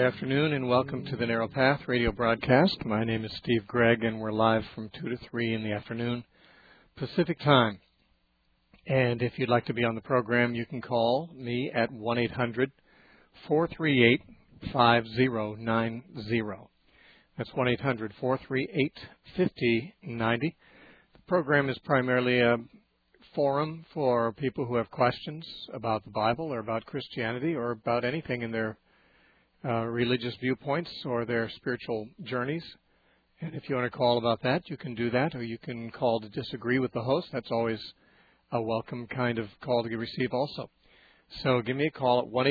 afternoon, and welcome to the Narrow Path radio broadcast. My name is Steve Gregg, and we're live from 2 to 3 in the afternoon Pacific time. And if you'd like to be on the program, you can call me at 1-800-438-5090. That's 1-800-438-5090. The program is primarily a forum for people who have questions about the Bible or about Christianity or about anything in their religious viewpoints or their spiritual journeys. And if you want to call about that, you can do that, or you can call to disagree with the host. That's always a welcome kind of call to receive also. So give me a call at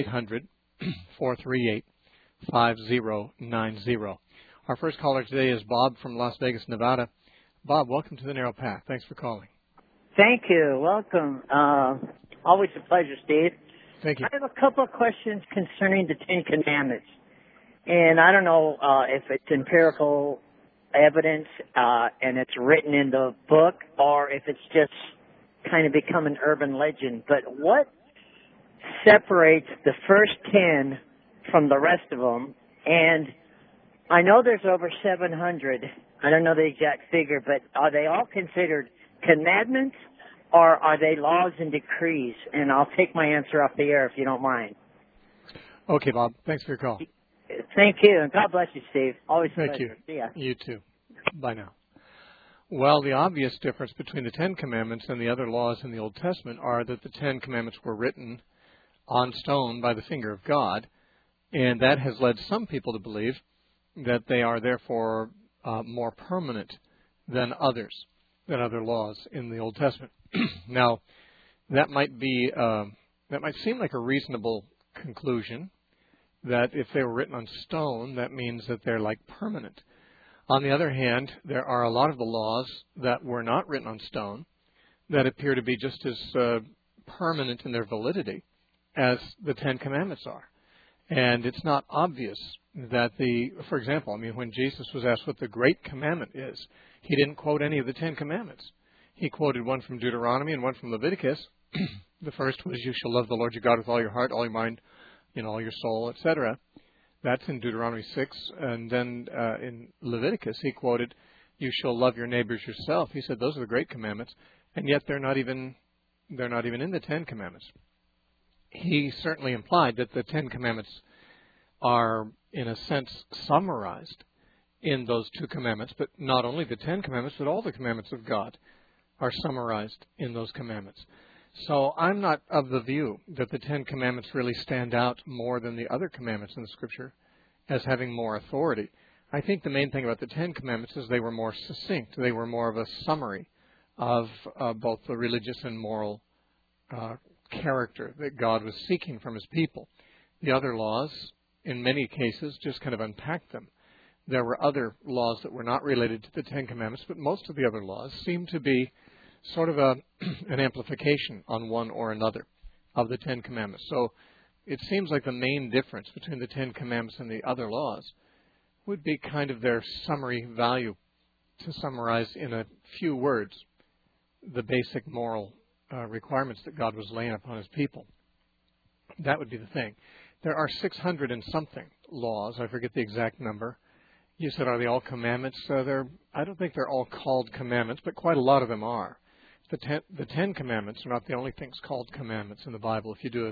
1-800-438-5090. Our first caller today is Bob from Las Vegas, Nevada. Bob, welcome to the Narrow Path. Thanks for calling. Thank you. Welcome. Always a pleasure, Steve. Thank you. I have a couple of questions concerning the Ten Commandments. And I don't know if it's empirical evidence and it's written in the book or if it's just kind of become an urban legend. But what separates the first 10 from the rest of them? And I know there's over 700. I don't know the exact figure, but are they all considered commandments, or are they laws and decrees? And I'll take my answer off the air if you don't mind. Okay, Bob. Thanks for your call. Thank you, and God bless you, Steve. Always a Thank pleasure. you. See ya. You too. Bye now. Well, the obvious difference between the Ten Commandments and the other laws in the Old Testament are that the Ten Commandments were written on stone by the finger of God, and that has led some people to believe that they are therefore more permanent than other laws in the Old Testament. Now, that might seem like a reasonable conclusion, that if they were written on stone, that means that they're like permanent. On the other hand, there are a lot of the laws that were not written on stone that appear to be just as permanent in their validity as the Ten Commandments are. And it's not obvious that for example, when Jesus was asked what the great commandment is, he didn't quote any of the Ten Commandments. He quoted one from Deuteronomy and one from Leviticus. The first was, you shall love the Lord your God with all your heart, all your mind, all your soul, etc. That's in Deuteronomy 6. And then in Leviticus, he quoted, you shall love your neighbors yourself. He said those are the great commandments, and yet they're not even in the Ten Commandments. He certainly implied that the Ten Commandments are, in a sense, summarized in those two commandments, but not only the Ten Commandments, but all the commandments of God are summarized in those commandments. So I'm not of the view that the Ten Commandments really stand out more than the other commandments in the Scripture as having more authority. I think the main thing about the Ten Commandments is they were more succinct. They were more of a summary of both the religious and moral character that God was seeking from His people. The other laws, in many cases, just kind of unpacked them. There were other laws that were not related to the Ten Commandments, but most of the other laws seem to be sort of an amplification on one or another of the Ten Commandments. So it seems like the main difference between the Ten Commandments and the other laws would be kind of their summary value, to summarize in a few words the basic moral requirements that God was laying upon His people. That would be the thing. There are 600 and something laws. I forget the exact number. You said, are they all commandments? I don't think they're all called commandments, but quite a lot of them are. The Ten Commandments are not the only things called commandments in the Bible. If you do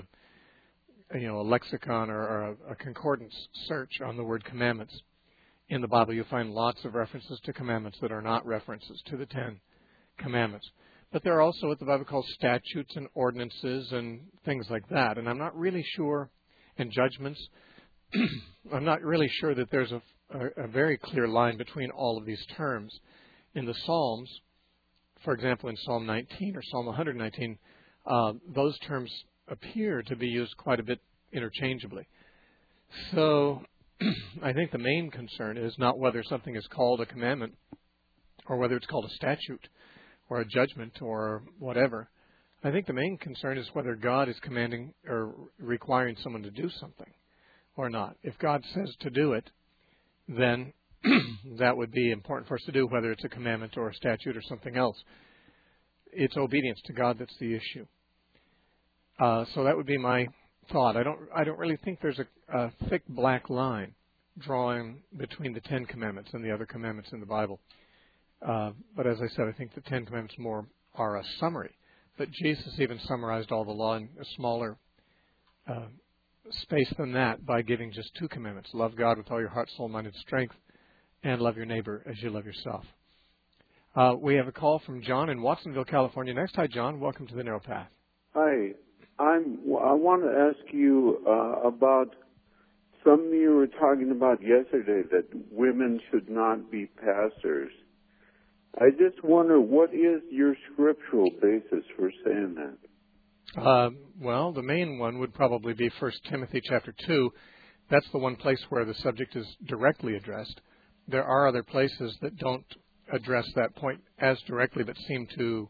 a lexicon or a concordance search on the word commandments in the Bible, you'll find lots of references to commandments that are not references to the Ten Commandments. But there are also what the Bible calls statutes and ordinances and things like that. And I'm not really sure, and judgments, I'm not really sure that there's a very clear line between all of these terms. In the Psalms, for example, in Psalm 19 or Psalm 119, those terms appear to be used quite a bit interchangeably. So I think the main concern is not whether something is called a commandment or whether it's called a statute or a judgment or whatever. I think the main concern is whether God is commanding or requiring someone to do something or not. If God says to do it, then that would be important for us to do, whether it's a commandment or a statute or something else. It's obedience to God that's the issue. So that would be my thought. I don't really think there's a thick black line drawing between the Ten Commandments and the other commandments in the Bible. But as I said, I think the Ten Commandments more are a summary. But Jesus even summarized all the law in a smaller space than that by giving just 2 commandments: love God with all your heart, soul, mind, and strength, and love your neighbor as you love yourself. We have a call from John in Watsonville, California. Next, hi, John. Welcome to the Narrow Path. Hi. I want to ask you about something you were talking about yesterday, that women should not be pastors. I just wonder, what is your scriptural basis for saying that? Well, the main one would probably be 1 Timothy chapter 2. That's the one place where the subject is directly addressed. There are other places that don't address that point as directly, but seem to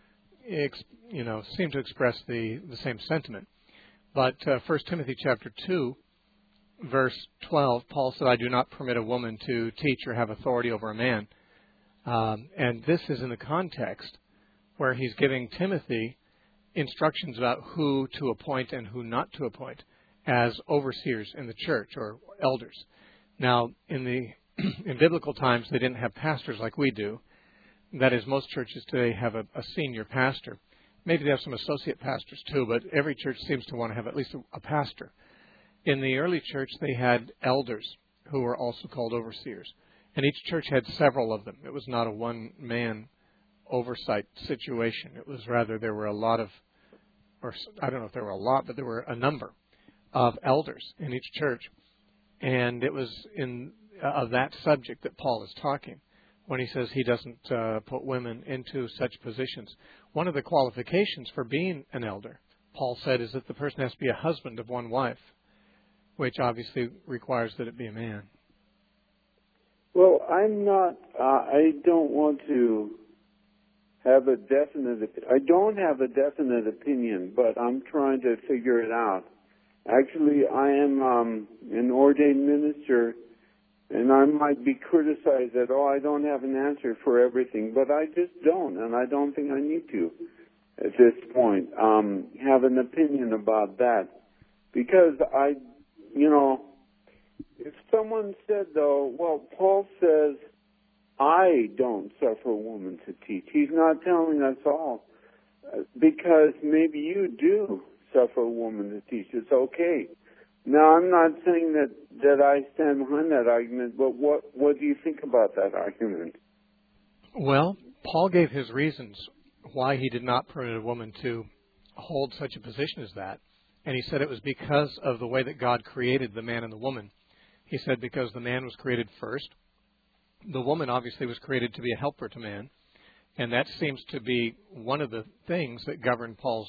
express the same sentiment. But 1 Timothy chapter 2, verse 12, Paul said, "I do not permit a woman to teach or have authority over a man." And this is in the context where he's giving Timothy instructions about who to appoint and who not to appoint as overseers in the church, or elders. Now, in biblical times, they didn't have pastors like we do. That is, most churches today have a senior pastor. Maybe they have some associate pastors too, but every church seems to want to have at least a pastor. In the early church, they had elders who were also called overseers. And each church had several of them. It was not a one-man oversight situation. It was rather, there were a lot of, or I don't know if there were a lot, but there were a number of elders in each church. And it was of that subject that Paul is talking when he says he doesn't put women into such positions. One of the qualifications for being an elder, Paul said, is that the person has to be a husband of one wife, which obviously requires that it be a man. Well, I don't want to have a definite, I don't have a definite opinion, but I'm trying to figure it out. Actually, I am an ordained minister, and I might be criticized that, I don't have an answer for everything, but I just don't, and I don't think I need to at this point have an opinion about that. Because if someone said, though, well, Paul says, I don't suffer a woman to teach. He's not telling us all, because maybe you do suffer a woman to teach. It's okay. Now, I'm not saying that I stand behind that argument, but what do you think about that argument? Well, Paul gave his reasons why he did not permit a woman to hold such a position as that. And he said it was because of the way that God created the man and the woman. He said because the man was created first. The woman obviously was created to be a helper to man. And that seems to be one of the things that govern Paul's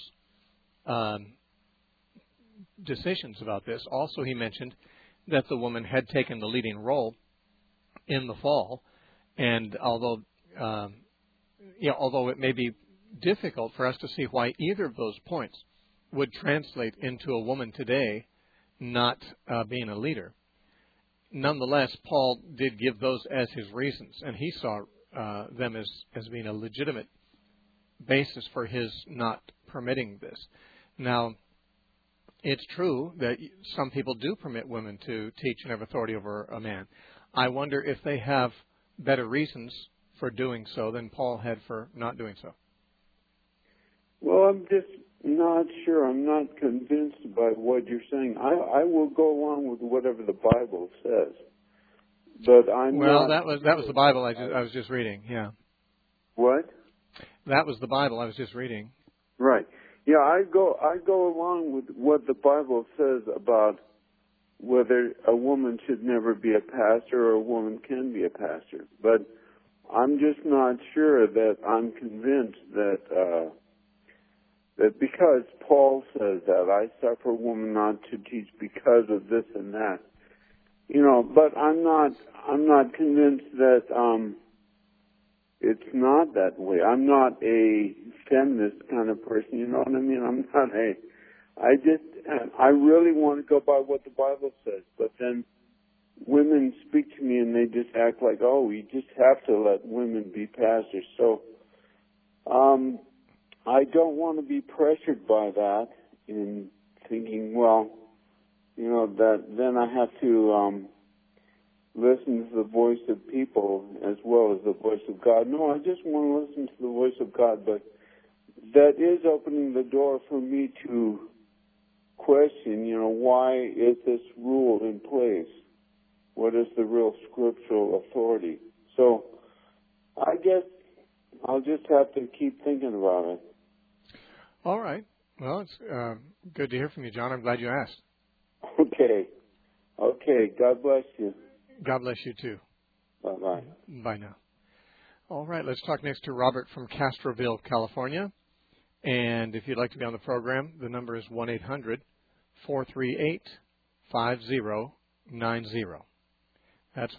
decisions about this. Also, he mentioned that the woman had taken the leading role in the fall. And although it may be difficult for us to see why either of those points would translate into a woman today not being a leader, nonetheless, Paul did give those as his reasons, and he saw them as being a legitimate basis for his not permitting this. Now, it's true that some people do permit women to teach and have authority over a man. I wonder if they have better reasons for doing so than Paul had for not doing so. Well, I'm just not sure. I'm not convinced by what you're saying. I will go along with whatever the Bible says, but I'm well, not. that was the Bible I was just reading. Yeah. What? That was the Bible I was just reading. Right. Yeah, I go along with what the Bible says about whether a woman should never be a pastor or a woman can be a pastor. But I'm just not sure that I'm convinced that because Paul says that, I suffer a woman not to teach because of this and that. But I'm not convinced that it's not that way. I'm not a feminist kind of person, you know what I mean? I really want to go by what the Bible says, but then women speak to me and they just act like, you just have to let women be pastors. So, I don't want to be pressured by that in thinking, well, that then I have to listen to the voice of people as well as the voice of God. No, I just want to listen to the voice of God, but that is opening the door for me to question, why is this rule in place? What is the real scriptural authority? So I guess I'll just have to keep thinking about it. All right. Well, it's good to hear from you, John. I'm glad you asked. Okay. God bless you. God bless you, too. Bye-bye. Bye now. All right. Let's talk next to Robert from Castroville, California. And if you'd like to be on the program, the number is 1-800-438-5090. That's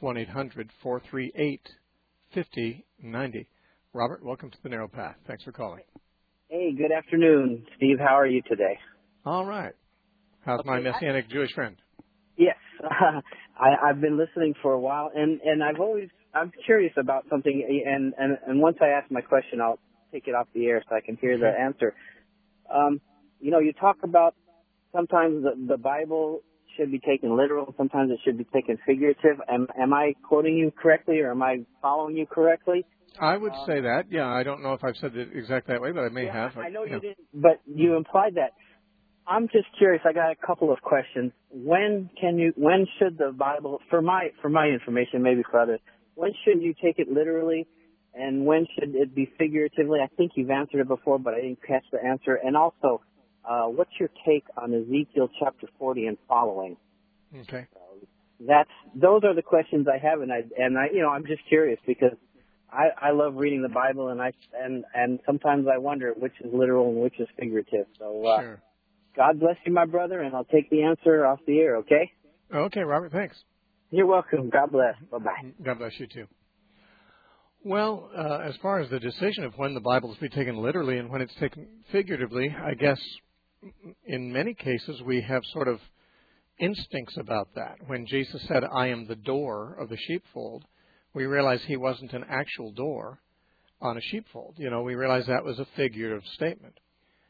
1-800-438-5090. Robert, welcome to the Narrow Path. Thanks for calling. Hey, good afternoon, Steve. How are you today? All right. How's my Messianic Jewish friend? Yes, I've been listening for a while, and I'm curious about something, and once I ask my question, I'll take it off the air so I can hear the answer. You talk about sometimes the Bible should be taken literal, sometimes it should be taken figurative. Am I quoting you correctly, or am I following you correctly? I would say that. Yeah, I don't know if I've said it exactly that way, but I may have. I know you didn't, but you implied that. I'm just curious. I got a couple of questions. When should the Bible, for my information, maybe for others, when should you take it literally, and when should it be figuratively? I think you've answered it before, but I didn't catch the answer. And also, what's your take on Ezekiel chapter 40 and following? Okay. Those are the questions I have, and I'm just curious because I love reading the Bible, and sometimes I wonder which is literal and which is figurative. So sure. God bless you, my brother, and I'll take the answer off the air, okay? Okay, Robert, thanks. You're welcome. God bless. Bye-bye. God bless you, too. Well, as far as the decision of when the Bible is to be taken literally and when it's taken figuratively, I guess in many cases we have sort of instincts about that. When Jesus said, I am the door of the sheepfold, we realize he wasn't an actual door on a sheepfold. We realize that was a figurative statement.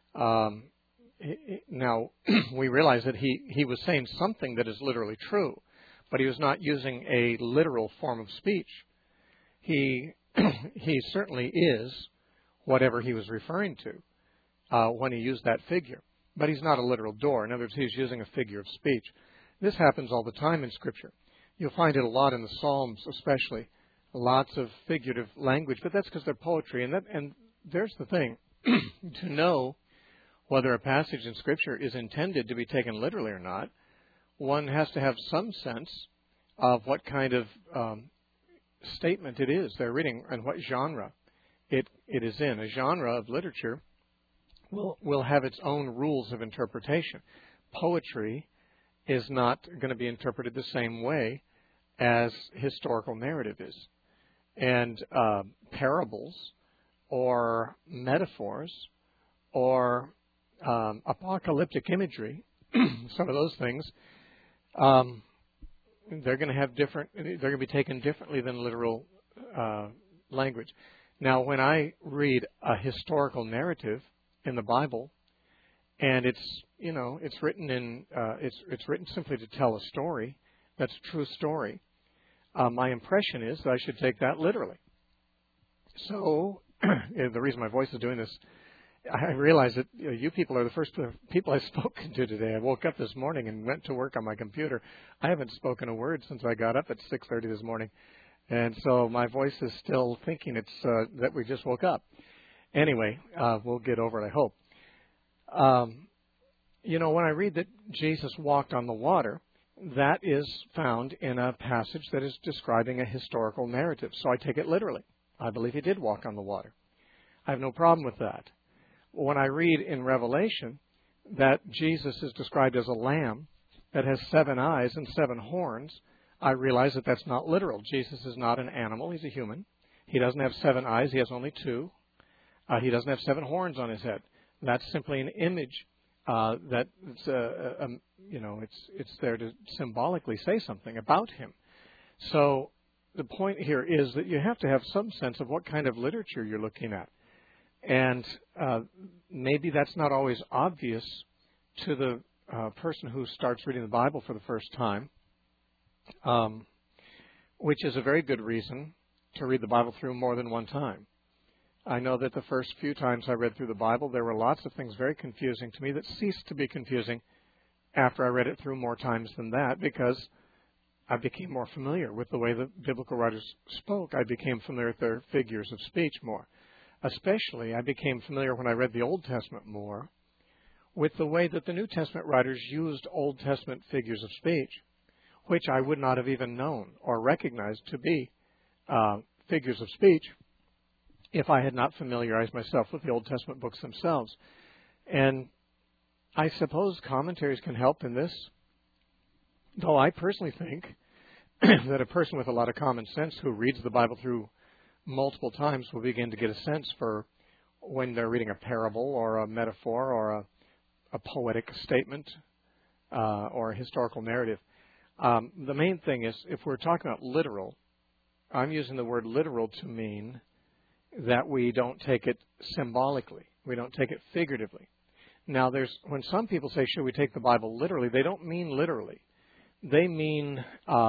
Now, we realize that he was saying something that is literally true, but he was not using a literal form of speech. He certainly is whatever he was referring to when he used that figure, but he's not a literal door. In other words, he's using a figure of speech. This happens all the time in Scripture. You'll find it a lot in the Psalms, especially. Lots of figurative language, but that's because they're poetry. And there's the thing. To know whether a passage in Scripture is intended to be taken literally or not, one has to have some sense of what kind of statement it is they're reading and what genre it is in. A genre of literature will have its own rules of interpretation. Poetry is not going to be interpreted the same way as historical narrative is. And parables or metaphors or apocalyptic imagery, some of those things, they're going to be taken differently than literal language. Now, when I read a historical narrative in the Bible, and it's written it's written simply to tell a story that's a true story, my impression is that I should take that literally. So, the reason my voice is doing this, I realize that you people are the first people I've spoken to today. I woke up this morning and went to work on my computer. I haven't spoken a word since I got up at 6:30 this morning, and so my voice is still thinking it's that we just woke up. Anyway, we'll get over it, I hope. When I read that Jesus walked on the water, that is found in a passage that is describing a historical narrative. So I take it literally. I believe he did walk on the water. I have no problem with that. When I read in Revelation that Jesus is described as a lamb that has 7 eyes and 7 horns, I realize that that's not literal. Jesus is not an animal. He's a human. He doesn't have 7 eyes. He has only 2. He doesn't have 7 horns on his head. That's simply an image that it's there to symbolically say something about him. So the point here is that you have to have some sense of what kind of literature you're looking at. And maybe that's not always obvious to the person who starts reading the Bible for the first time, which is a very good reason to read the Bible through more than one time. I know that the first few times I read through the Bible, there were lots of things very confusing to me that ceased to be confusing after I read it through more times than that, because I became more familiar with the way the biblical writers spoke. I became familiar with their figures of speech more. Especially, I became familiar when I read the Old Testament more with the way that the New Testament writers used Old Testament figures of speech, which I would not have even known or recognized to be figures of speech if I had not familiarized myself with the Old Testament books themselves. And I suppose commentaries can help in this, though I personally think that a person with a lot of common sense who reads the Bible through multiple times will begin to get a sense for when they're reading a parable or a metaphor or a poetic statement or a historical narrative. The main thing is, if we're talking about literal, I'm using the word literal to mean that we don't take it symbolically. We don't take it figuratively. Now, when some people say, should we take the Bible literally, they don't mean literally. They mean,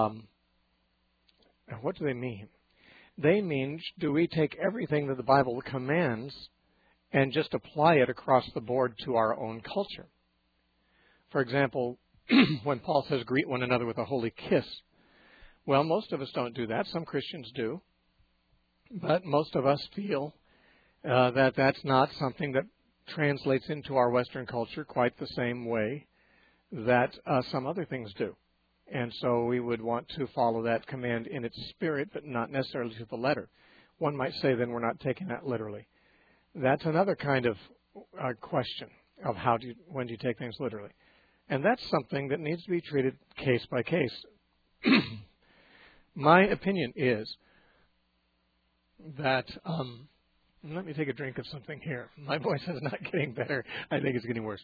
what do they mean? They mean, do we take everything that the Bible commands and just apply it across the board to our own culture? For example, when Paul says, greet one another with a holy kiss, well, most of us don't do that. Some Christians do. But most of us feel that that's not something that translates into our Western culture quite the same way that some other things do. And so we would want to follow that command in its spirit, but not necessarily to the letter. One might say then we're not taking that literally. That's another kind of question of when do you take things literally. And that's something that needs to be treated case by case. My opinion is that, let me take a drink of something here. My voice is not getting better. I think it's getting worse.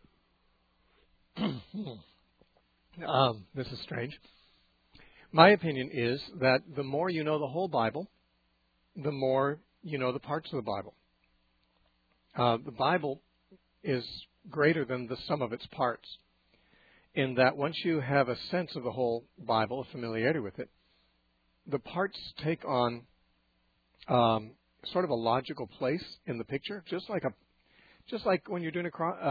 This is strange. My opinion is that the more you know the whole Bible, the more you know the parts of the Bible. The Bible is greater than the sum of its parts, in that once you have a sense of the whole Bible, a familiarity with it, the parts take on sort of a logical place in the picture, just like when you're doing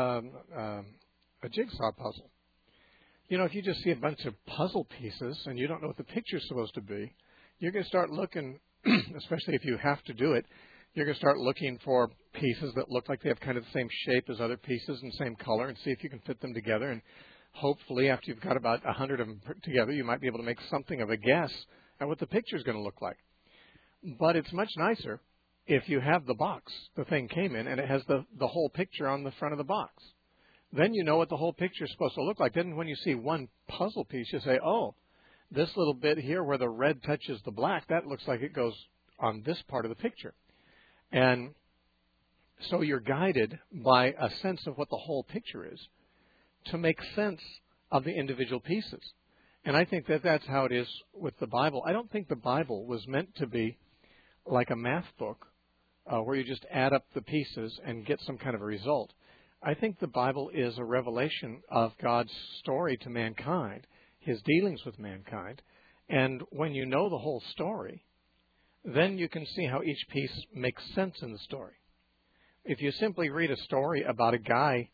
a jigsaw puzzle. You know, if you just see a bunch of puzzle pieces and you don't know what the picture's supposed to be, you're going to start looking, especially if you have to do it, you're going to start looking for pieces that look like they have kind of the same shape as other pieces and same color, and see if you can fit them together. And hopefully, after you've got about 100 of them put together, you might be able to make something of a guess at what the picture's going to look like. But it's much nicer if you have the box the thing came in and it has the whole picture on the front of the box. Then you know what the whole picture is supposed to look like. Then when you see one puzzle piece, you say, oh, this little bit here where the red touches the black, that looks like it goes on this part of the picture. And so you're guided by a sense of what the whole picture is to make sense of the individual pieces. And I think that that's how it is with the Bible. I don't think the Bible was meant to be like a math book where you just add up the pieces and get some kind of a result. I think the Bible is a revelation of God's story to mankind, His dealings with mankind. And when you know the whole story, then you can see how each piece makes sense in the story. If you simply read a story about a guy,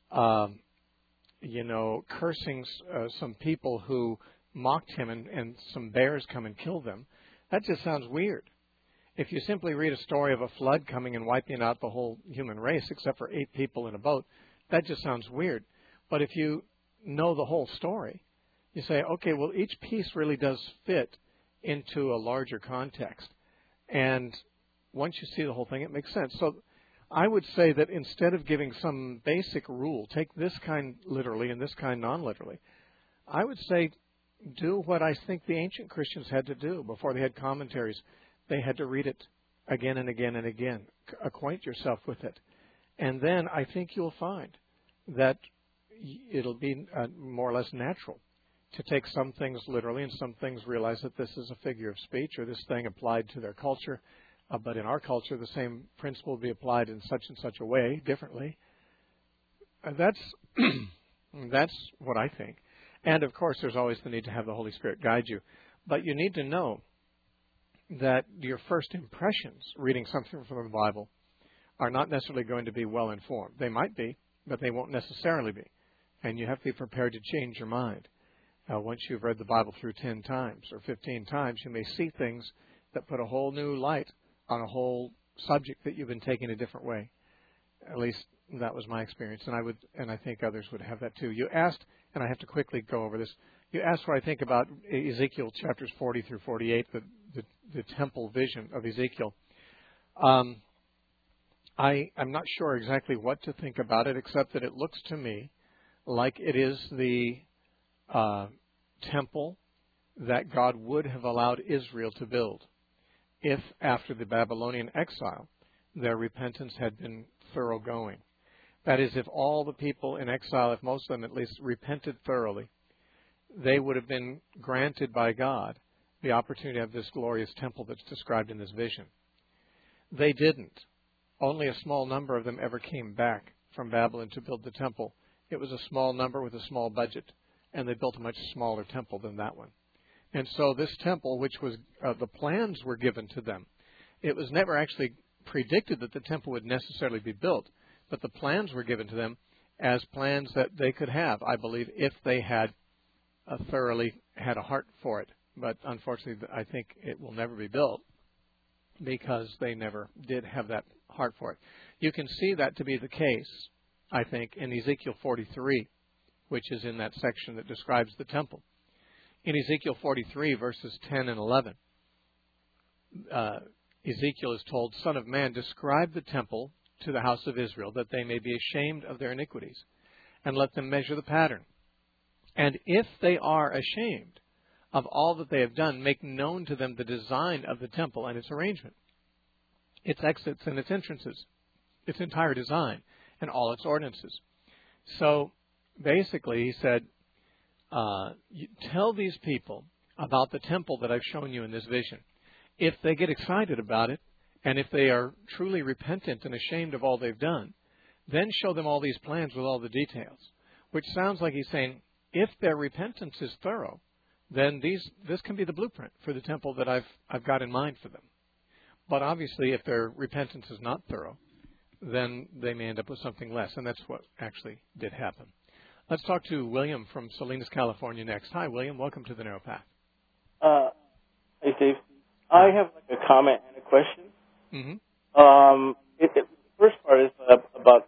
cursing some people who mocked him and some bears come and kill them, that just sounds weird. If you simply read a story of a flood coming and wiping out the whole human race except for 8 people in a boat, that just sounds weird. But if you know the whole story, you say, okay, well, each piece really does fit into a larger context. And once you see the whole thing, it makes sense. So I would say that instead of giving some basic rule, take this kind literally and this kind non-literally, I would say do what I think the ancient Christians had to do before they had commentaries. They had to read it again and again and again, acquaint yourself with it. And then I think you'll find that it'll be more or less natural to take some things literally and some things realize that this is a figure of speech or this thing applied to their culture. But in our culture, the same principle will be applied in such and such a way, differently. That's That's what I think. And, of course, there's always the need to have the Holy Spirit guide you. But you need to know that your first impressions reading something from the Bible are not necessarily going to be well informed. They might be, but they won't necessarily be. And you have to be prepared to change your mind. Once you've read the Bible through 10 times or 15 times, you may see things that put a whole new light on a whole subject that you've been taking a different way. At least that was my experience, and I think others would have that too. You asked, and I have to quickly go over this, you asked what I think about Ezekiel chapters 40 through 48, the temple vision of Ezekiel. I'm not sure exactly what to think about it, except that it looks to me like it is the temple that God would have allowed Israel to build if, after the Babylonian exile, their repentance had been thoroughgoing. That is, if all the people in exile, if most of them at least repented thoroughly, they would have been granted by God the opportunity to have this glorious temple that's described in this vision. They didn't. Only a small number of them ever came back from Babylon to build the temple. It was a small number with a small budget, and they built a much smaller temple than that one. And so this temple, which was the plans were given to them, it was never actually predicted that the temple would necessarily be built, but the plans were given to them as plans that they could have, I believe, if they had thoroughly had a heart for it. But unfortunately, I think it will never be built because they never did have that heart for it. You can see that to be the case, I think, in Ezekiel 43, which is in that section that describes the temple. In Ezekiel 43, verses 10 and 11, Ezekiel is told, "Son of man, describe the temple to the house of Israel, that they may be ashamed of their iniquities, and let them measure the pattern. And if they are ashamed of all that they have done, make known to them the design of the temple and its arrangement, its exits and its entrances, its entire design, and all its ordinances." So basically, he said, tell these people about the temple that I've shown you in this vision. If they get excited about it, and if they are truly repentant and ashamed of all they've done, then show them all these plans with all the details. Which sounds like he's saying, if their repentance is thorough, then this can be the blueprint for the temple that I've got in mind for them. But obviously, if their repentance is not thorough, then they may end up with something less, and that's what actually did happen. Let's talk to William from Salinas, California next. Hi, William. Welcome to the Narrow Path. Hey, Steve. I have a comment and a question. Mm-hmm. The first part is about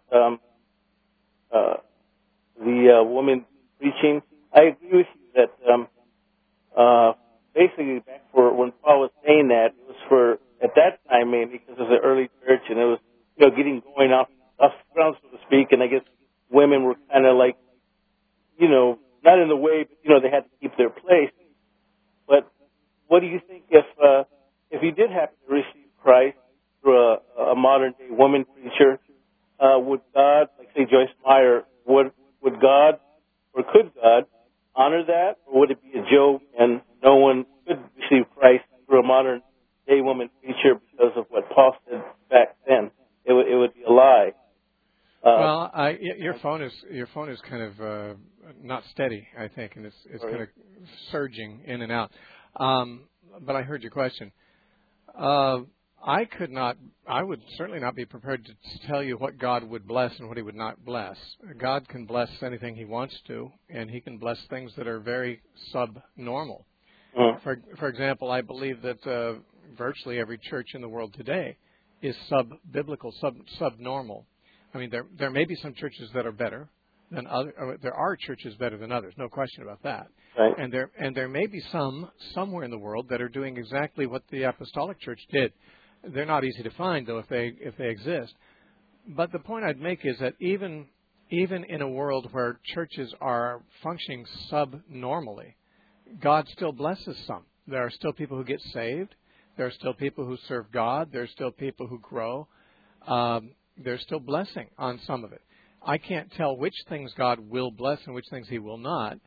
the woman preaching. I agree with you that basically back for when Paul was saying that, it was for, at that time, mainly because it was the early church and it was, getting going off the ground, so to speak, and I guess women were kind of like, not in the way, but, they had to keep their place. But what do you think if you did happen to receive Christ through a modern-day woman preacher, would God, like say Joyce Meyer, would God or could God honor that, or would it be a joke and no one could receive Christ through a modern-day woman preacher because of what Paul said back then? It would be a lie. Well, your phone is kind of not steady, I think, and it's kind of surging in and out. But I heard your question. I would certainly not be prepared to tell you what God would bless and what he would not bless. God can bless anything he wants to, and he can bless things that are very subnormal. For example, I believe that virtually every church in the world today is sub-biblical, subnormal. I mean, there may be some churches that are better than others. There are churches better than others, no question about that. Right. And there may be some somewhere in the world that are doing exactly what the Apostolic Church did. They're not easy to find, though, if they exist. But the point I'd make is that even in a world where churches are functioning subnormally, God still blesses some. There are still people who get saved. There are still people who serve God. There are still people who grow. There's still blessing on some of it. I can't tell which things God will bless and which things he will not.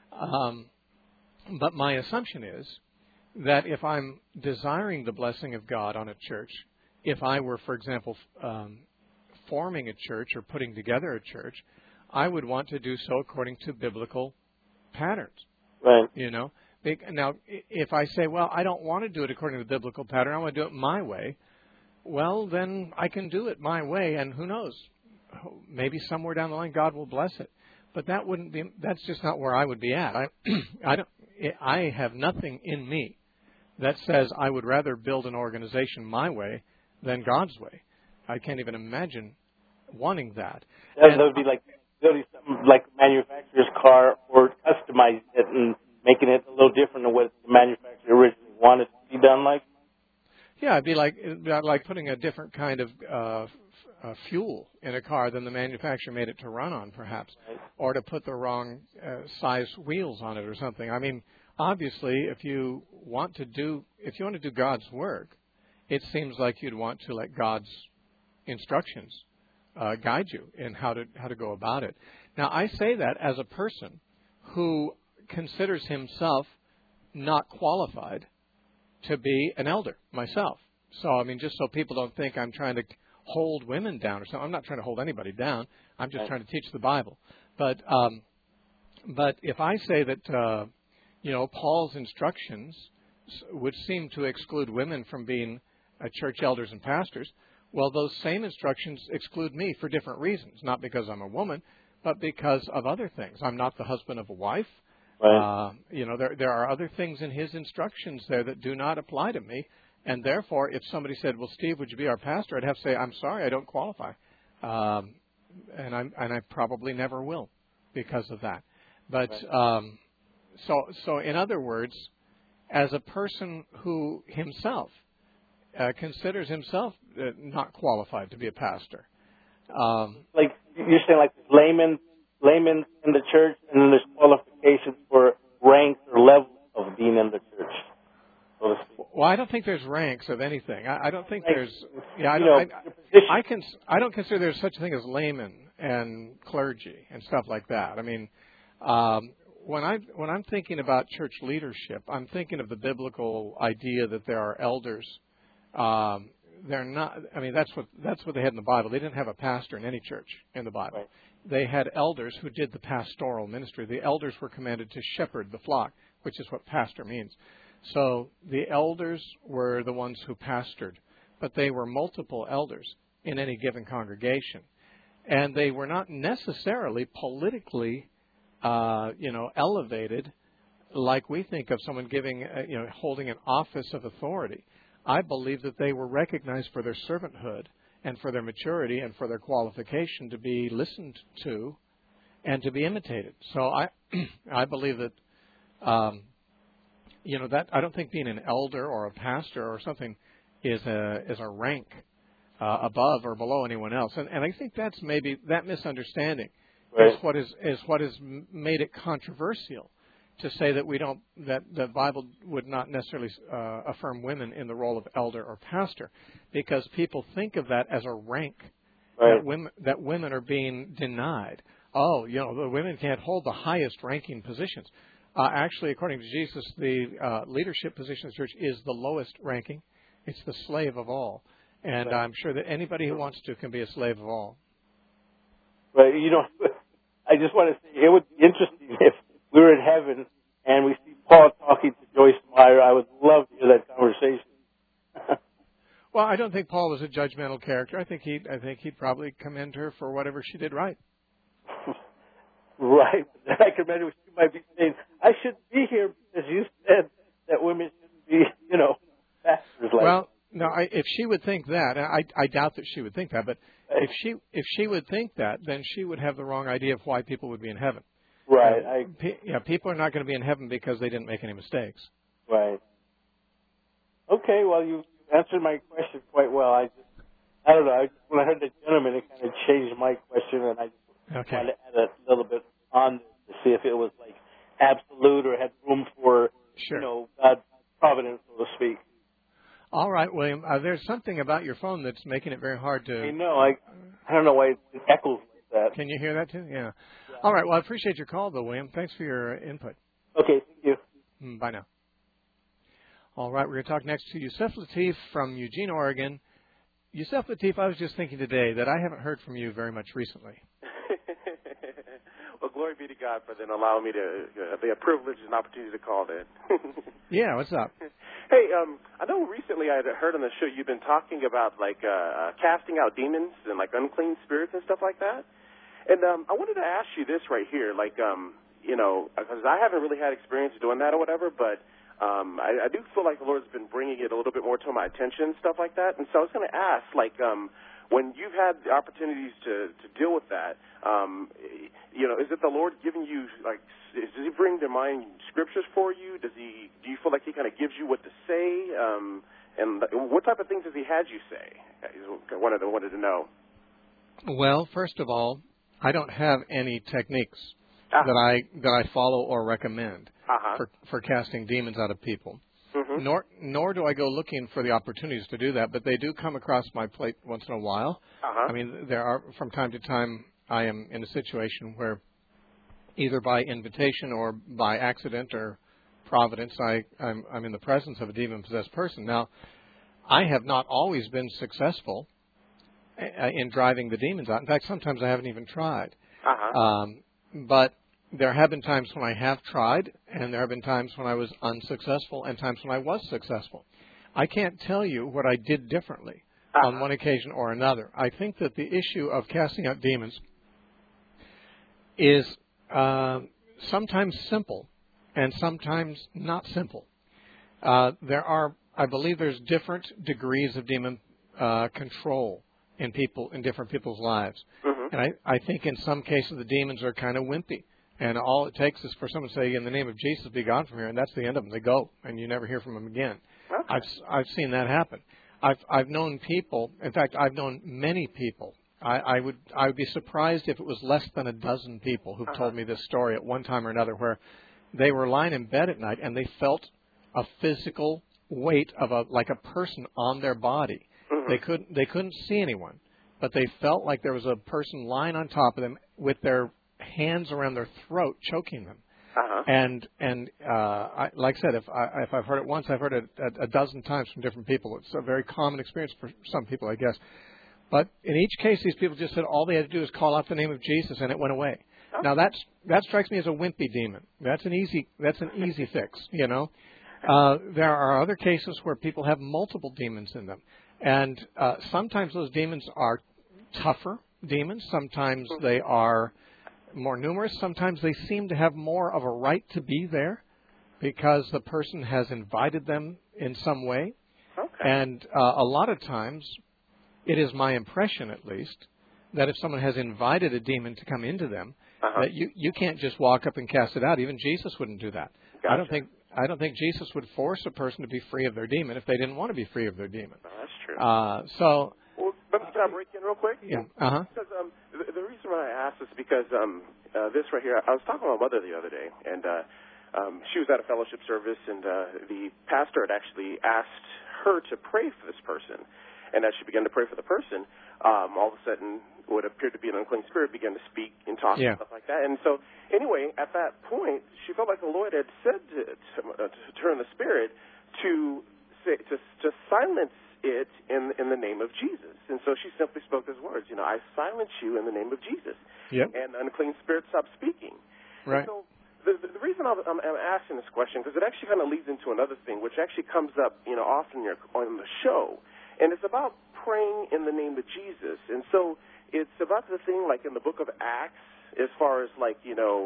But my assumption is that if I'm desiring the blessing of God on a church, if I were, for example, forming a church or putting together a church, I would want to do so according to biblical patterns. Right. You know. Now, if I say, well, I don't want to do it according to the biblical pattern, I want to do it my way, well, then I can do it my way, and who knows? Maybe somewhere down the line God will bless it. But that's just not where I would be at. I have nothing in me that says I would rather build an organization my way than God's way. I can't even imagine wanting that. That would be like something like a manufacturer's car, or customize it and making it a little different than what the manufacturer originally wanted to be done like? Yeah, it'd be like putting a different kind of fuel in a car than the manufacturer made it to run on, perhaps, right. Or to put the wrong size wheels on it or something. I mean, obviously, if you want to do God's work, it seems like you'd want to let God's instructions guide you in how to go about it. Now, I say that as a person who considers himself not qualified to be an elder myself. So, I mean, just so people don't think I'm trying to hold women down or something. I'm not trying to hold anybody down. I'm just trying to teach the Bible. But if I say that, Paul's instructions would seem to exclude women from being church elders and pastors, well, those same instructions exclude me for different reasons, not because I'm a woman, but because of other things. I'm not the husband of a wife. Right. There are other things in his instructions there that do not apply to me, and therefore, if somebody said, "Well, Steve, would you be our pastor?" I'd have to say, "I'm sorry, I don't qualify," and I probably never will because of that. But so in other words, as a person who himself considers himself not qualified to be a pastor, like you're saying, like laymen in the church, and then there's qualifications for ranks or levels of being in the church. Well, I don't think there's ranks of anything. I don't think there's. Yeah, I don't consider there's such a thing as laymen and clergy and stuff like that. I mean, when I'm thinking about church leadership, I'm thinking of the biblical idea that there are elders. They're not. I mean, that's what they had in the Bible. They didn't have a pastor in any church in the Bible. Right. They had elders who did the pastoral ministry. The elders were commanded to shepherd the flock, which is what pastor means. So the elders were the ones who pastored, but they were multiple elders in any given congregation. And they were not necessarily politically, elevated like we think of someone holding an office of authority. I believe that they were recognized for their servanthood and for their maturity and for their qualification to be listened to and to be imitated. So I believe that, that I don't think being an elder or a pastor or something is a rank above or below anyone else. And I think that's maybe that misunderstanding is what has made it controversial to say that that the Bible would not necessarily affirm women in the role of elder or pastor, because people think of that as a rank that women are being denied. Oh, the women can't hold the highest ranking positions. Actually, according to Jesus, the leadership position in the church is the lowest ranking. It's the slave of all. And I'm sure that anybody who wants to can be a slave of all. Right. I just want to say it would be interesting if we were in heaven and we see Paul talking to Joyce Meyer. I would love to hear that conversation. Well, I don't think Paul was a judgmental character. I think he'd probably commend her for whatever she did right. Right. I can imagine she might be saying, "I shouldn't be here because you said that women shouldn't be, pastors." Well, no. If she would think that, I doubt that she would think that. But if she would think that, then she would have the wrong idea of why people would be in heaven. Right. People are not going to be in heaven because they didn't make any mistakes. Right. Okay. Well, you answered my question quite well. I don't know. When I heard the gentleman, it kind of changed my question, and I just wanted to add a little bit on to see if it was like absolute or had room for God's providence, so to speak. All right, William. There's something about your phone that's making it very hard to. I know. I don't know why it echoes like that. Can you hear that too? Yeah. All right. Well, I appreciate your call, though, William. Thanks for your input. Okay. Thank you. Bye now. All right. We're going to talk next to Yusef Latif from Eugene, Oregon. Yusef Latif, I was just thinking today that I haven't heard from you very much recently. Well, glory be to God for then allowing me to the privilege and opportunity to call in. Yeah, what's up? Hey, I know recently I had heard on the show you've been talking about like casting out demons and like unclean spirits and stuff like that. And I wanted to ask you this right here, like because I haven't really had experience doing that or whatever, but I do feel like the Lord's been bringing it a little bit more to my attention, stuff like that. And so I was going to ask, like, when you've had the opportunities to deal with that, is it the Lord giving you, like, does He bring to mind scriptures for you? Do you feel like He kind of gives you what to say? And what type of things has He had you say? I wanted to know. Well, first of all, I don't have any techniques that I follow or recommend for casting demons out of people. Mm-hmm. Nor do I go looking for the opportunities to do that, but they do come across my plate once in a while. I mean, there are, from time to time, I am in a situation where either by invitation or by accident or providence, I'm in the presence of a demon-possessed person. Now, I have not always been successful in driving the demons out. In fact, sometimes I haven't even tried. But there have been times when I have tried, and there have been times when I was unsuccessful and times when I was successful. I can't tell you what I did differently on one occasion or another. I think that the issue of casting out demons is sometimes simple and sometimes not simple. I believe there's different degrees of demon control in different people's lives. And I think in some cases the demons are kind of wimpy. And all it takes is for someone to say, in the name of Jesus, be gone from here, and that's the end of them. They go, and you never hear from them again. I've seen that happen. I've known people. In fact, I've known many people. I would be surprised if it was less than a dozen people who've told me this story at one time or another, where they were lying in bed at night and they felt a physical weight of like a person on their body. They couldn't see anyone, but they felt like there was a person lying on top of them with their hands around their throat, choking them. And like I said, if I've heard it once, I've heard it a dozen times from different people. It's a very common experience for some people, I guess. But in each case, these people just said all they had to do is call out the name of Jesus, and it went away. Now that strikes me as a wimpy demon. That's an easy fix, you know. There are other cases where people have multiple demons in them, and sometimes those demons are tougher demons. Sometimes they are more numerous. Sometimes they seem to have more of a right to be there because the person has invited them in some way. And a lot of times, it is my impression at least, that if someone has invited a demon to come into them, that you can't just walk up and cast it out. Even Jesus wouldn't do that. Gotcha. I don't think Jesus would force a person to be free of their demon if they didn't want to be free of their demon. Oh, that's true. Well, can I break in real quick? Yeah. Because the reason why I asked is because this right here, I was talking to my mother the other day, and she was at a fellowship service, and the pastor had actually asked her to pray for this person. And as she began to pray for the person, all of a sudden, what appeared to be an unclean spirit began to speak and talk and stuff like that. And so, anyway, at that point, she felt like the Lord had said to her in the spirit to silence it in the name of Jesus. And so she simply spoke those words, I silence you in the name of Jesus. And the unclean spirit stopped speaking. Right. And so the reason I'm asking this question, because it actually kind of leads into another thing, which actually comes up, often on the show. And it's about praying in the name of Jesus. And so it's about the thing like in the book of Acts, as far as like,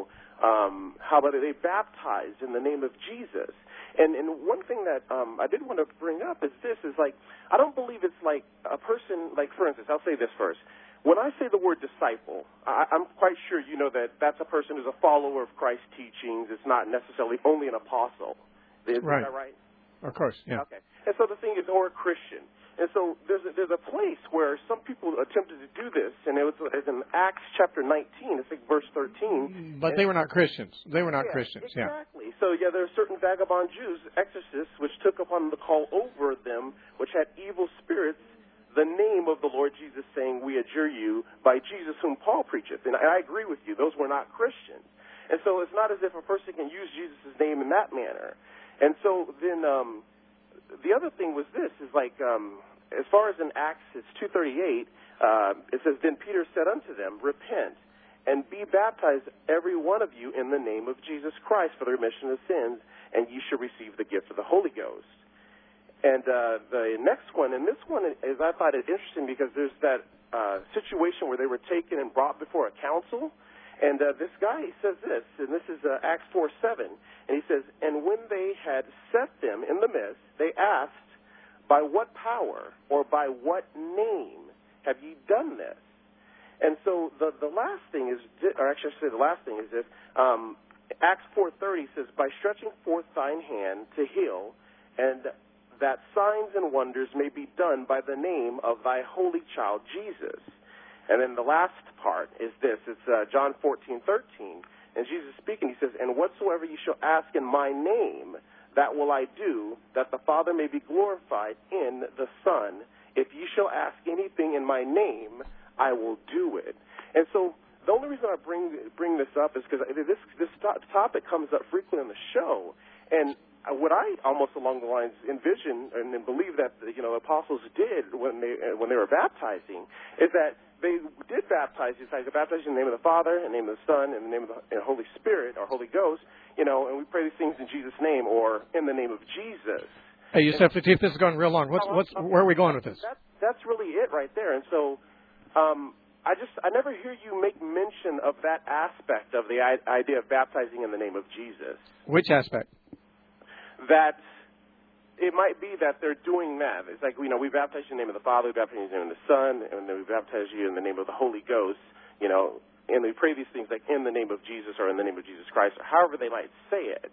how about they baptized in the name of Jesus. And one thing that I did want to bring up is this, is like, I don't believe it's like a person, like for instance, I'll say this first. When I say the word disciple, I'm quite sure you know that that's a person who's a follower of Christ's teachings. It's not necessarily only an apostle. Is that right? Of course, yeah. Okay. And so the thing is, or a Christian. And so there's a place where some people attempted to do this, and it was in Acts chapter 19, I think verse 13. But they were not Christians. They were not Christians, exactly. So, there are certain vagabond Jews, exorcists, which took upon the call over them, which had evil spirits, the name of the Lord Jesus, saying, we adjure you by Jesus whom Paul preacheth. And I agree with you. Those were not Christians. And so it's not as if a person can use Jesus' name in that manner. And so then the other thing was this, is like, as far as in Acts, it's 2:38, it says, then Peter said unto them, repent, and be baptized, every one of you, in the name of Jesus Christ for the remission of sins, and ye shall receive the gift of the Holy Ghost. And the next one, and this one is, I find it interesting because there's that situation where they were taken and brought before a council, and this guy, he says this, and this is Acts 4:7, and he says, and when they had set them in the midst, they asked, by what power or by what name have ye done this? And so the last thing is, or actually I should say the last thing is this, Acts 4:30 says, by stretching forth thine hand to heal, and that signs and wonders may be done by the name of thy holy child Jesus. And then the last part is this, it's John 14:13, and Jesus speaking, he says, and whatsoever ye shall ask in my name, that will I do, that the Father may be glorified in the Son. If ye shall ask anything in my name, I will do it. And so the only reason I bring this up is because this topic comes up frequently on the show, and what I almost along the lines envision and believe that apostles did when they were baptizing is that they did baptize. It's like baptizing in the name of the Father, in the name of the Son, in the name of the Holy Spirit or Holy Ghost, and we pray these things in Jesus' name or in the name of Jesus. Hey, Yusef Latif, this is going real long. Where are we going with this? That's really it right there. And so I never hear you make mention of that aspect of the idea of baptizing in the name of Jesus. Which aspect? That it might be that they're doing that. It's like, we baptize you in the name of the Father, we baptize you in the name of the Son, and then we baptize you in the name of the Holy Ghost, and we pray these things like in the name of Jesus or in the name of Jesus Christ, or however they might say it.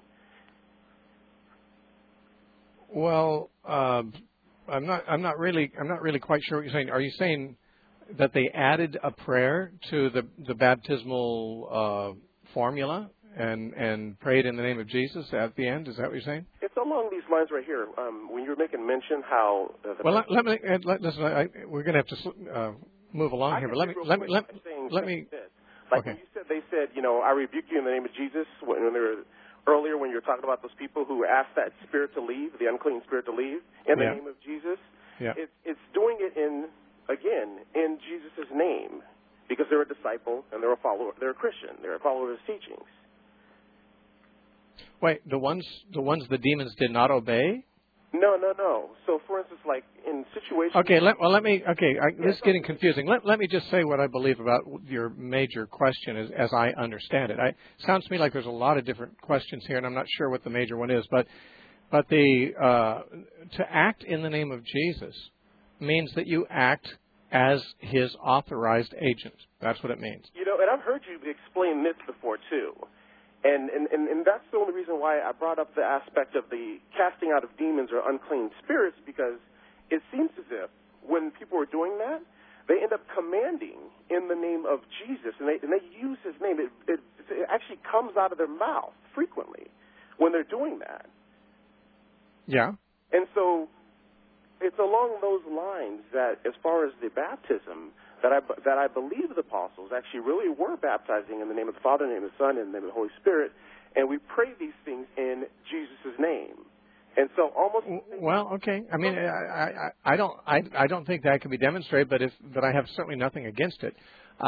Well, I'm not really quite sure what you're saying. Are you saying that they added a prayer to the baptismal formula and prayed in the name of Jesus at the end? Is that what you're saying? It's along these lines right here. When you were making mention how listen. We're going to have to move along here, but let me. Like okay. When they said, I rebuke you in the name of Jesus. When they were earlier, when you were talking about those people who asked that spirit to leave, the unclean spirit to leave, in the name of Jesus. Yeah. It's doing it in Jesus' name, because they're a disciple and they're a follower. They're a Christian. They're a follower of his teachings. Wait, the ones the demons did not obey? No. So, for instance, like in situations. Okay, this is getting confusing. Let me just say what I believe about your major question as I understand it. Sounds to me like there's a lot of different questions here, and I'm not sure what the major one is. But to act in the name of Jesus means that you act as his authorized agent. That's what it means. And I've heard you explain this before too. And that's the only reason why I brought up the aspect of the casting out of demons or unclean spirits, because it seems as if when people are doing that, they end up commanding in the name of Jesus, and they use his name. It actually comes out of their mouth frequently when they're doing that. Yeah. And so it's along those lines that, as far as the baptism, that I believe the apostles actually really were baptizing in the name of the Father, in the name of the Son, in the name of the Holy Spirit, and we pray these things in Jesus' name. And so almost. Well, okay. I mean, I don't think that can be demonstrated, but I have certainly nothing against it.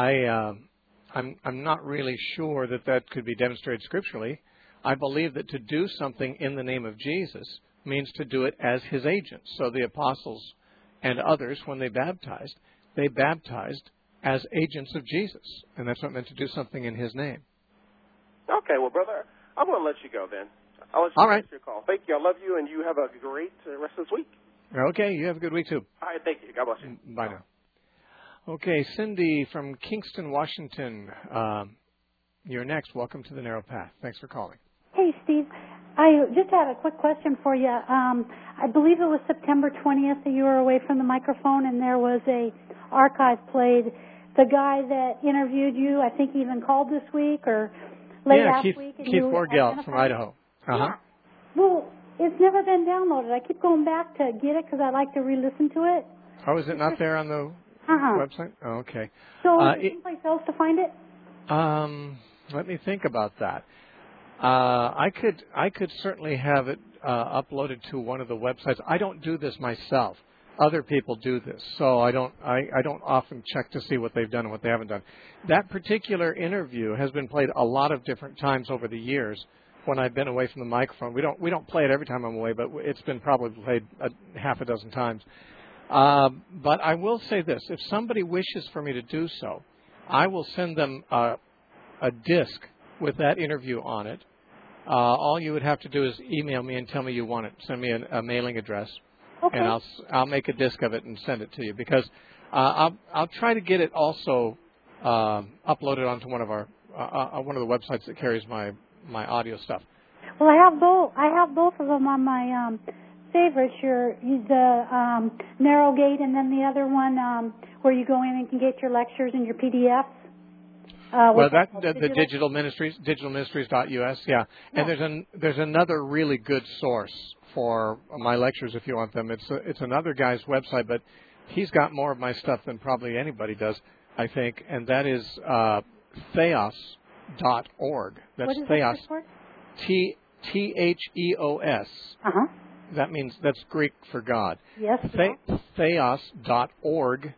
I'm not really sure that could be demonstrated scripturally. I believe that to do something in the name of Jesus means to do it as his agent. So the apostles and others, when they baptized as agents of Jesus, and that's what it meant to do something in his name. Okay, well, brother, I'm going to let you go then. I'll let you take your call. Thank you. I love you, and you have a great rest of this week. Okay, you have a good week too. All right, thank you. God bless you. Bye now. Okay, Cindy from Kingston, Washington. You're next. Welcome to the Narrow Path. Thanks for calling. Hey, Steve. I just had a quick question for you. I believe it was September 20th that you were away from the microphone, and there was a archive played. The guy that interviewed you, I think he even called this week or late last week. Keith Borgelt from Idaho. Yeah. Well, it's never been downloaded. I keep going back to get it because I like to re-listen to it. Oh, is it not there on the website? Oh, okay. So is there someplace else to find it? Let me think about that. I could certainly have it uploaded to one of the websites. I don't do this myself. other people do this, so I don't often check to see what they've done and what they haven't done. That particular interview has been played a lot of different times over the years when I've been away from the microphone. We don't play it every time I'm away, but it's been probably played half a dozen times. But I will say this: if somebody wishes for me to do so, I will send them a disc with that interview on it. All you would have to do is email me and tell me you want it. Send me a mailing address, Okay. and I'll make a disc of it and send it to you. Because I'll try to get it also uploaded onto one of the websites that carries my audio stuff. Well, I have both of them on my favorites. The Narrow Gate, and then the other one where you go in and can get your lectures and your PDFs. Well, the digital ministries, digitalministries.us, yeah. And there's another really good source for my lectures if you want them. It's another guy's website, but he's got more of my stuff than probably anybody does, I think, and that is theos.org. That's what is Theos. Theos. Theos. Uh-huh. That means that's Greek for God. Yes. Theos.org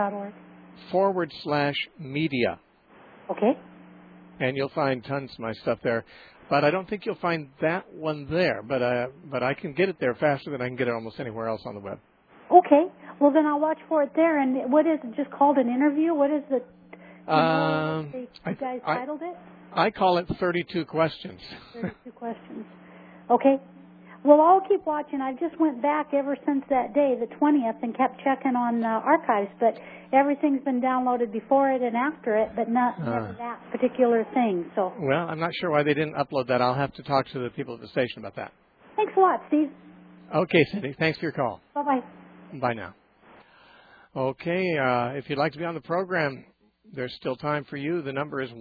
/media. Okay. And you'll find tons of my stuff there. But I don't think you'll find that one there. But I can get it there faster than I can get it almost anywhere else on the web. Okay. Well, then I'll watch for it there. And what is it, just called an interview? What is it? You guys titled it? I call it 32 Questions. 32 Questions. Okay. Well, I'll keep watching. I just went back ever since that day, the 20th, and kept checking on archives, but everything's been downloaded before it and after it, but never that particular thing. So. Well, I'm not sure why they didn't upload that. I'll have to talk to the people at the station about that. Thanks a lot, Steve. Okay, Cindy. Thanks for your call. Bye-bye. Bye now. Okay, if you'd like to be on the program, there's still time for you. The number is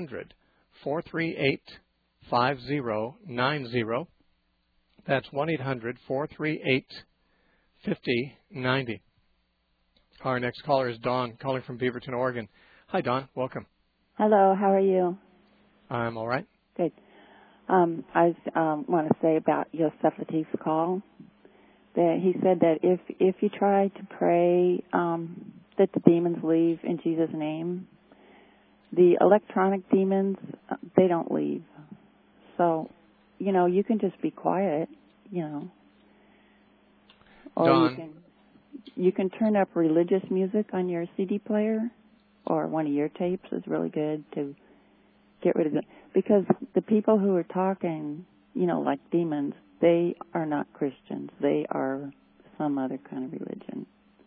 1-800-438-5090. That's 1-800-438-5090. Our next caller is Dawn, calling from Beaverton, Oregon. Hi, Dawn. Welcome. Hello. How are you? I'm all right. Good. I want to say about Yosef Lateef's call that he said that if you try to pray that the demons leave in Jesus' name, the electronic demons, they don't leave. So, you can just be quiet, Or Dawn. you can turn up religious music on your CD player, or one of your tapes is really good to get rid of it. Because the people who are talking, like demons, they are not Christians. They are some other kind of religion.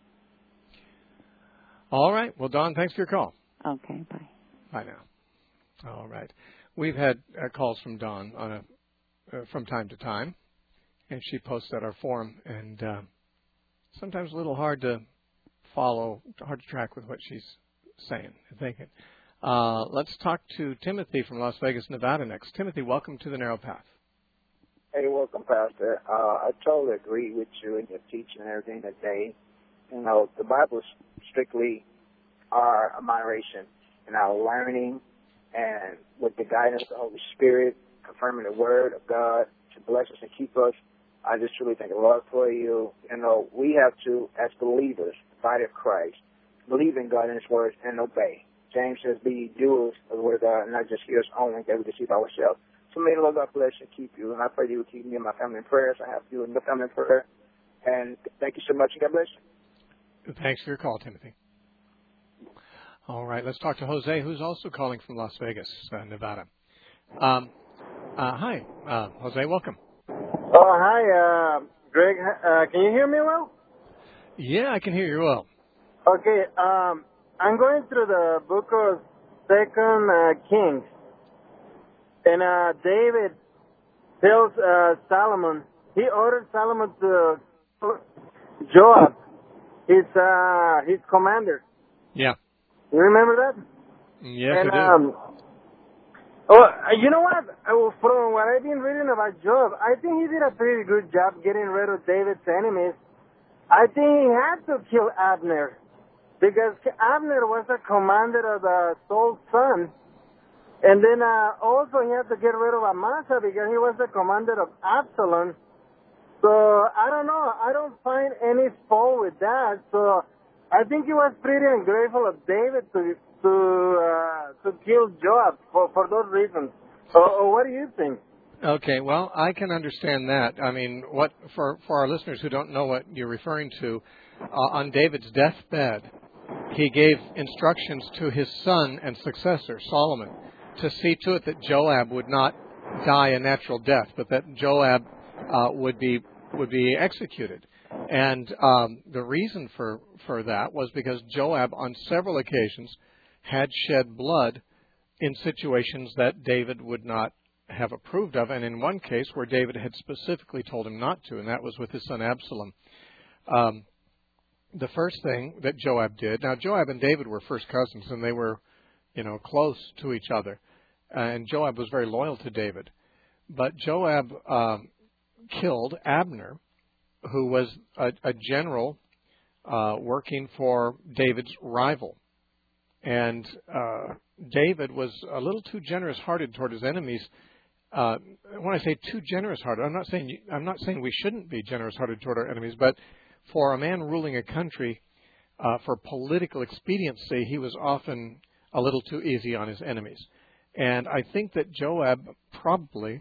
All right. Well, Dawn, thanks for your call. Okay, bye. Bye now. All right. We've had calls from Dawn from time to time, and she posts at our forum, and sometimes a little hard to follow, hard to track with what she's saying and thinking. Let's talk to Timothy from Las Vegas, Nevada next. Timothy, welcome to the Narrow Path. Hey, welcome, Pastor. I totally agree with you in your teaching and everything today. The Bible is strictly our moderation and our learning, and with the guidance of the Holy Spirit, confirming the Word of God to bless us and keep us. I just truly thank the Lord for you. We have to, as believers, the body of Christ, believe in God and His Word and obey. James says, be doers of the Word of God, and not just hearers only, that we deceive ourselves. So may the Lord God bless and keep you. And I pray that you will keep me and my family in prayers. I have you and your family in prayer. And thank you so much, and God bless you. Thanks for your call, Timothy. All right, let's talk to Jose, who's also calling from Las Vegas, Nevada. Hi, Jose, welcome. Oh, hi, Greg. Can you hear me well? Yeah, I can hear you well. Okay, I'm going through the book of 2 Kings. And David tells Solomon, he ordered Solomon to Joab, his commander. Yeah. You remember that? Yes, and, I do. You know what? From what I've been reading about Joab, I think he did a pretty good job getting rid of David's enemies. I think he had to kill Abner, because Abner was the commander of Saul's son. And then also he had to get rid of Amasa because he was the commander of Absalom. So I don't know. I don't find any fault with that. So I think it was pretty ungrateful of David to kill Joab for those reasons. Or what do you think? Okay, well, I can understand that. I mean, what for our listeners who don't know what you're referring to, on David's deathbed, he gave instructions to his son and successor, Solomon, to see to it that Joab would not die a natural death, but that Joab would be executed. And the reason for that was because Joab, on several occasions, had shed blood in situations that David would not have approved of, and in one case where David had specifically told him not to, and that was with his son Absalom. The first thing that Joab did, now Joab and David were first cousins, and they were, close to each other, and Joab was very loyal to David. But Joab killed Abner, who was a general working for David's rival. And David was a little too generous-hearted toward his enemies. When I say too generous-hearted, I'm not saying we shouldn't be generous-hearted toward our enemies, but for a man ruling a country, for political expediency, he was often a little too easy on his enemies. And I think that Joab probably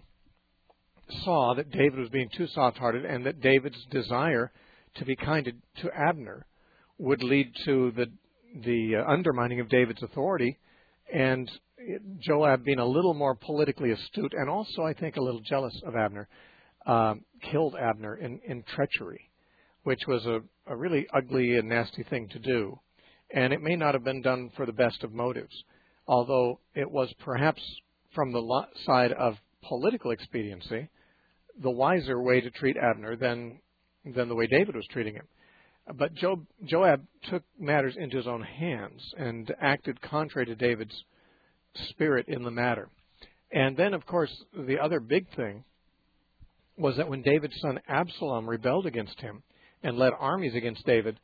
saw that David was being too soft-hearted, and that David's desire to be kind to Abner would lead to the undermining of David's authority, and Joab, being a little more politically astute and also, I think, a little jealous of Abner, killed Abner in treachery, which was a really ugly and nasty thing to do. And it may not have been done for the best of motives, although it was perhaps from the side of political expediency the wiser way to treat Abner than the way David was treating him. But Joab took matters into his own hands and acted contrary to David's spirit in the matter. And then, of course, the other big thing was that when David's son Absalom rebelled against him and led armies against David,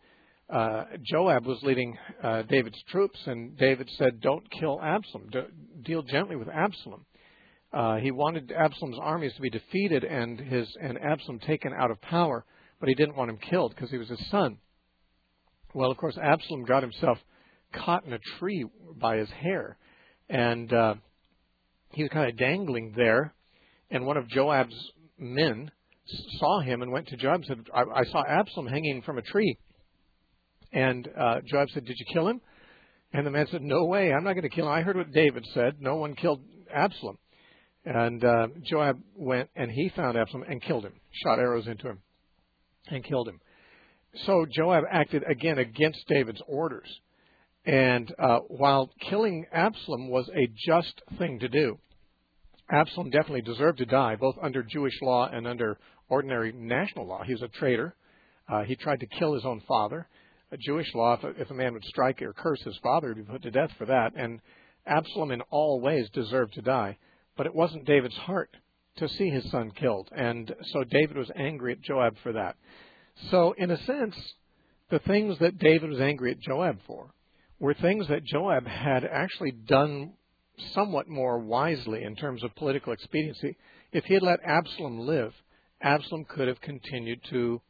Joab was leading David's troops, and David said, "Don't kill Absalom. Deal gently with Absalom." He wanted Absalom's armies to be defeated and Absalom taken out of power, but he didn't want him killed because he was his son. Well, of course, Absalom got himself caught in a tree by his hair, and he was kind of dangling there, and one of Joab's men saw him and went to Joab and said, I saw Absalom hanging from a tree. And Joab said, "Did you kill him?" And the man said, "No way, I'm not going to kill him. I heard what David said. No one killed Absalom." And Joab went and he found Absalom and killed him, shot arrows into him and killed him. So Joab acted again against David's orders. And while killing Absalom was a just thing to do, Absalom definitely deserved to die, both under Jewish law and under ordinary national law. He was a traitor. He tried to kill his own father. A Jewish law, if a man would strike or curse his father, he'd be put to death for that. And Absalom in all ways deserved to die. But it wasn't David's heart to see his son killed. And so David was angry at Joab for that. So in a sense, the things that David was angry at Joab for were things that Joab had actually done somewhat more wisely in terms of political expediency. If he had let Absalom live, Absalom could have continued to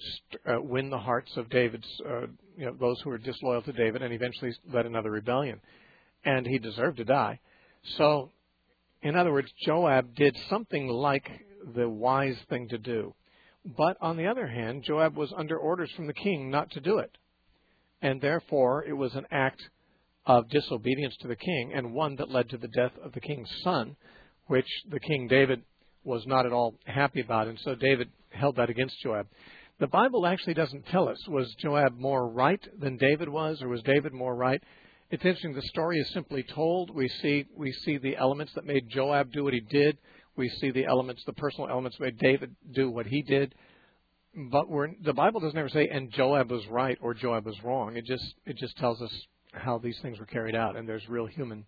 win the hearts of David's, those who were disloyal to David, and eventually led another rebellion. And he deserved to die. So, in other words, Joab did something like the wise thing to do. But on the other hand, Joab was under orders from the king not to do it. And therefore, it was an act of disobedience to the king, and one that led to the death of the king's son, which the king David was not at all happy about. And so David held that against Joab. The Bible actually doesn't tell us, was Joab more right than David was, or was David more right? It's interesting, the story is simply told. We see the elements that made Joab do what he did. We see the personal elements that made David do what he did. But the Bible doesn't ever say, and Joab was right or Joab was wrong. It just tells us how these things were carried out, and there's real human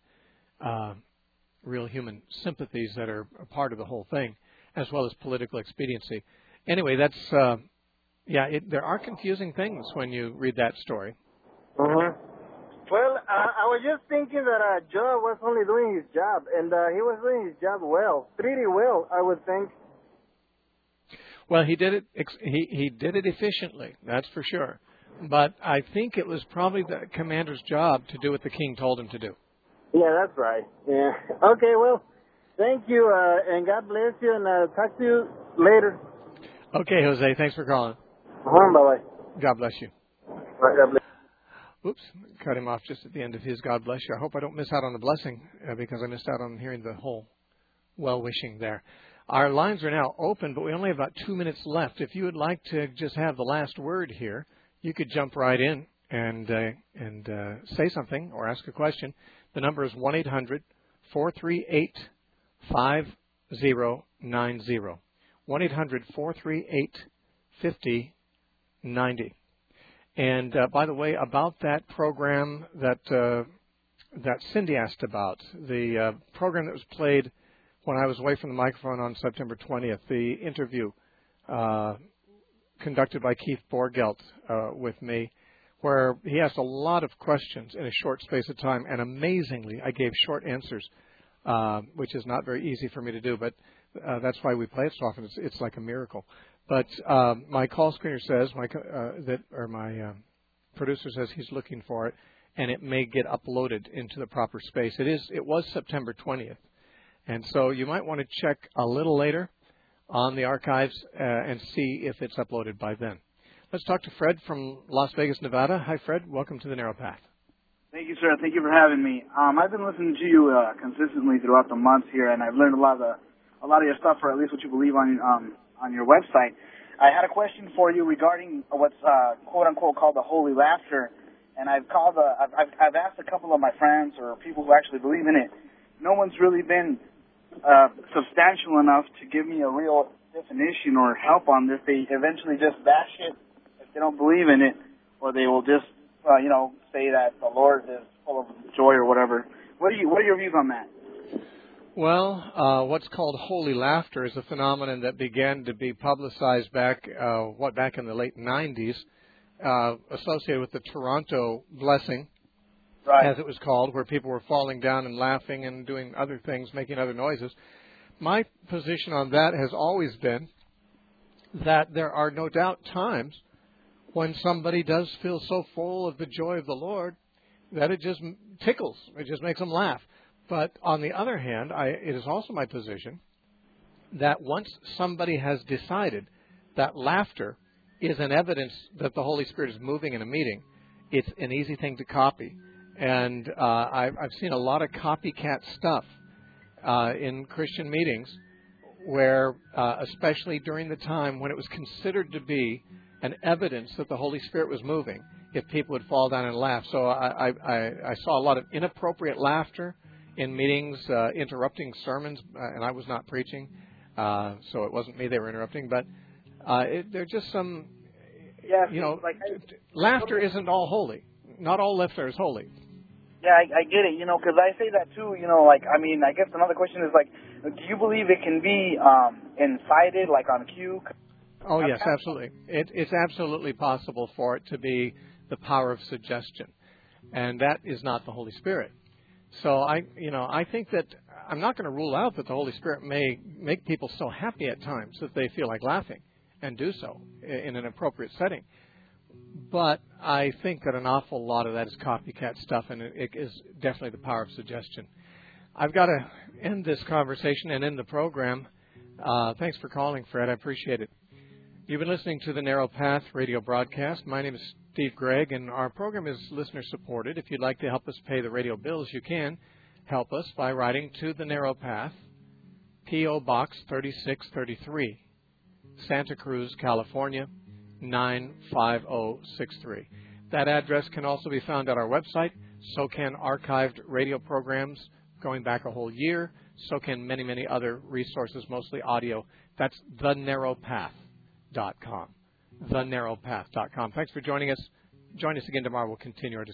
sympathies that are a part of the whole thing, as well as political expediency. Anyway, that's there are confusing things when you read that story. Mm-hmm. Well, I was just thinking that Joab was only doing his job, and he was doing his job well, pretty well, I would think. Well, he did it. He did it efficiently. That's for sure. But I think it was probably the commander's job to do what the king told him to do. Yeah, that's right. Yeah. Okay, well, thank you, and God bless you, and talk to you later. Okay, Jose, thanks for calling. Bye-bye. God bless you. Bye, God bless. Oops, cut him off just at the end of his God bless you. I hope I don't miss out on the blessing because I missed out on hearing the whole well-wishing there. Our lines are now open, but we only have about 2 minutes left. If you would like to just have the last word here, you could jump right in and say something or ask a question. The number is 1-800-438-5090. 1-800-438-5090. And by the way, about that program that Cindy asked about, the program that was played when I was away from the microphone on September 20th, the interview conducted by Keith Borgelt with me, where he asked a lot of questions in a short space of time, and amazingly, I gave short answers, which is not very easy for me to do, but that's why we play it so often. It's like a miracle. But my call screener says, my producer says he's looking for it, and it may get uploaded into the proper space. It was September 20th, and so you might want to check a little later on the archives and see if it's uploaded by then. Let's talk to Fred from Las Vegas, Nevada. Hi, Fred. Welcome to the Narrow Path. Thank you, sir. Thank you for having me. I've been listening to you consistently throughout the months here, and I've learned a lot of your stuff, or at least what you believe on your website. I had a question for you regarding what's quote unquote called the holy laughter, and I've asked a couple of my friends or people who actually believe in it. No one's really been substantial enough to give me a real definition or help on this. They eventually just bash it if they don't believe in it, or they will just say that the Lord is full of joy or whatever. What are your views on that? Well, what's called holy laughter is a phenomenon that began to be publicized back in the late 90s, associated with the Toronto blessing, right, as it was called, where people were falling down and laughing and doing other things, making other noises. My position on that has always been that there are no doubt times when somebody does feel so full of the joy of the Lord that it just tickles, it just makes them laugh. But on the other hand, it is also my position that once somebody has decided that laughter is an evidence that the Holy Spirit is moving in a meeting, it's an easy thing to copy. And I've seen a lot of copycat stuff in Christian meetings where, especially during the time when it was considered to be an evidence that the Holy Spirit was moving, if people would fall down and laugh. So I saw a lot of inappropriate laughter in meetings, interrupting sermons, and I was not preaching, so it wasn't me they were interrupting. But there are just some, laughter isn't all holy. Not all laughter is holy. Yeah, I get it, because I say that too, I guess another question is, do you believe it can be incited, like on cue? Oh, yes, absolutely. It's absolutely possible for it to be the power of suggestion, and that is not the Holy Spirit. So I think that I'm not going to rule out that the Holy Spirit may make people so happy at times that they feel like laughing and do so in an appropriate setting. But I think that an awful lot of that is copycat stuff, and it is definitely the power of suggestion. I've got to end this conversation and end the program. Thanks for calling, Fred. I appreciate it. You've been listening to the Narrow Path radio broadcast. My name is Steve Gregg, and our program is listener-supported. If you'd like to help us pay the radio bills, you can help us by writing to the Narrow Path, P.O. Box 3633, Santa Cruz, California, 95063. That address can also be found at our website. So can archived radio programs going back a whole year. So can many, many other resources, mostly audio. That's thenarrowpath.com. thenarrowpath.com. Thanks for joining us. Join us again tomorrow. We'll continue our discussion.